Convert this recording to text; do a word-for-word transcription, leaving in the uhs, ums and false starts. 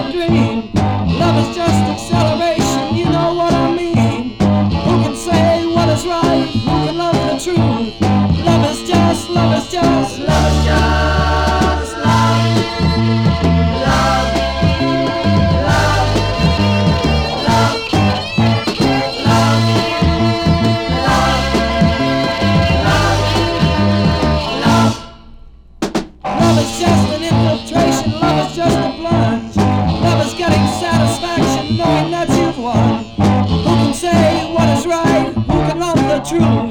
a dream. Love is just acceleration, you know what I mean. Who can say what is right? Who can love the truth? Love is just, love is just, love is just love. Love, love, love, love, love, love, love. Love is just an infiltration, love is just a plunge. Love is getting satisfaction knowing that you've won. Who can say what is right? Who can love the truth?